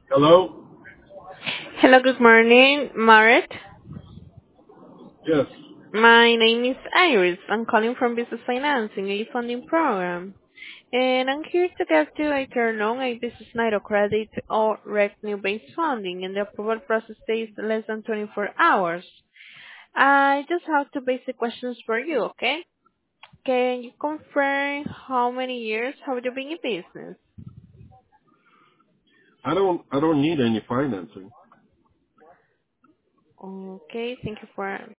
Hello? Hello, good morning, Marit. Yes. My name is Iris. I'm calling from Business Financing, a funding program. And I'm here to get to a turn on a business line of credit or revenue-based funding, and the approval process takes less than 24 hours. I just have two basic questions for you, okay? Can you confirm how many years have you been in business? I don't need any financing. Okay, thank you for